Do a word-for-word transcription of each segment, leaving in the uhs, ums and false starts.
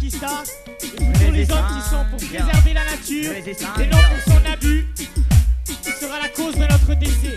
Pakistan. Et pour tous les hommes qui sont pour préserver la nature et non pour son abus, ce sera la cause de notre décès.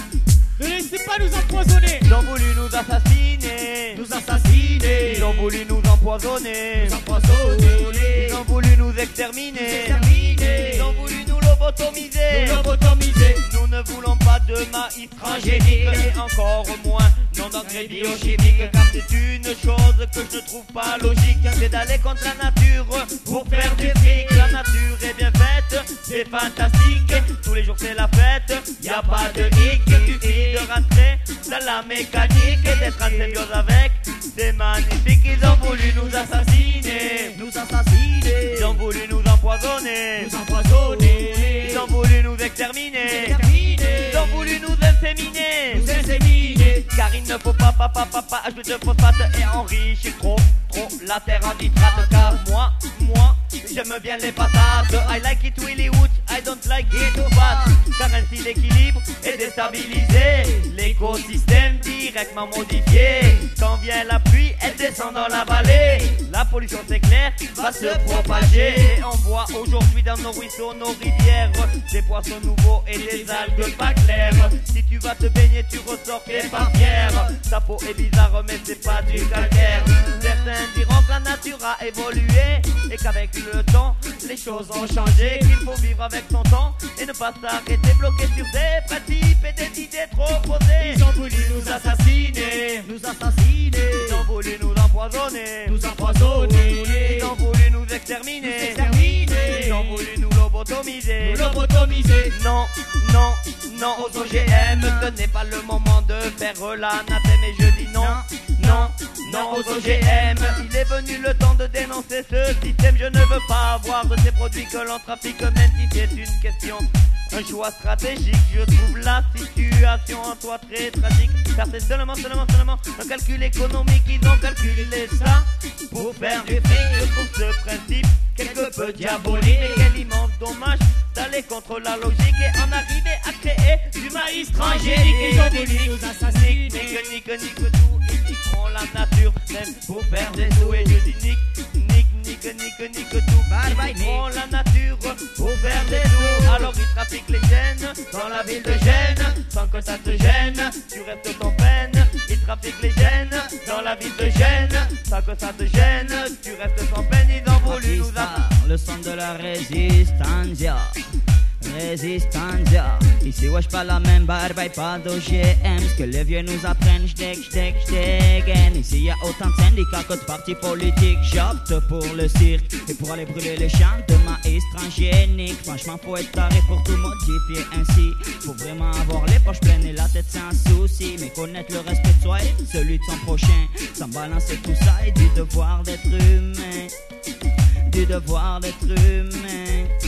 Ne laissez pas nous empoisonner. Ils ont voulu nous assassiner, Nous assassiner, ils ont voulu nous empoisonner, nous empoisonner, ils ont voulu nous exterminer, exterminer, ils ont voulu nous lobotomiser. nous lobotomiser. Nous ne voulons pas de maïs transgénique et encore moins non d'engrais biochimiques, car c'est une chose que je ne trouve pas logique, c'est d'aller contre la nature pour faire du fric. La nature est bien faite, c'est fantastique, tous les jours c'est la fête, y a pas de hic, il suffit de rentrer dans la mécanique et d'être en symbiose avec, c'est magnifique. Ils ont voulu nous assassiner, Nous assassiner, ils ont voulu nous empoisonner, nous empoisonner, ils ont voulu nous exterminer, exterminer, ils ont voulu nous inséminer. nous inséminer. Car il ne faut pas, pas, pas, pas, pas ajouter de phosphate et enrichir trop, trop la terre en nitrate. Car moi, moi, j'aime bien les patates. I like it really wood, I don't like it too fat. Car ainsi l'équilibre est déstabilisé, l'écosystème directement modifié. Quand vient la pluie, elle descend dans la vallée. La pollution c'est clair, va se propager. Et on voit aujourd'hui dans nos ruisseaux, nos rivières, des poissons nouveaux et des algues pas claires. Si tu vas te baigner, tu ressors t'es pas fier. Ta peau est bizarre mais c'est pas du calcaire. Certains diront que la nature a évolué et qu'avec le temps les choses ont changé, qu'il faut vivre avec son temps et ne pas s'arrêter bloqué sur des principes et des idées trop posées. Ils ont voulu nous assassiner, nous assassiner, Ils ont voulu nous empoisonner, nous empoisonner, ils ont voulu nous exterminer, exterminer, ils ont voulu nous lobotomiser. nous lobotomiser. Non, non, non aux O G M, ce n'est pas le moment de faire l'anathème et je dis non, non, non aux O G M. Il est venu le temps de dénoncer ce système, je ne veux pas avoir de ces produits que l'on trafique, même si c'est une question, un choix stratégique. Je trouve la situation en soi très tragique, car c'est seulement, seulement, seulement un calcul économique. Ils ont calculé ça pour faire du fric. Je trouve ce principe quelque peu diabolique, mais quel immense dommage d'aller contre la logique et en arriver à créer du maïs transgénique. Ils ont voulu nous assassiner, Nique, nique, nique tout, ils niqueront la nature même pour faire des sous. Et je dis nique, nique, nique, nique, nique tout, ils niqueront la nature pour faire des sous. Alors ils trafiquent les gènes dans la ville de Gênes, sans que ça te gêne, tu restes en peine. Ils trafiquent les gènes dans la ville de Gênes, sans que ça te gêne, tu restes sans peine. Ils ont voulu nous Pakistan, assassiner. le son de la résistance, Résistance, ici wesh pas la même barbe et pas d'O G M. Ce que les vieux nous apprennent, j'deg, j'deg, j'deg. Ici y a autant de syndicats que de partis politiques. J'opte pour le cirque et pour aller brûler les champs de maïs transgénique. Franchement faut être taré pour tout modifier ainsi. Faut vraiment avoir les poches pleines et la tête sans souci. Mais connaître le respect de soi et celui de son prochain, sans balancer tout ça et du devoir d'être humain. Du devoir d'être humain.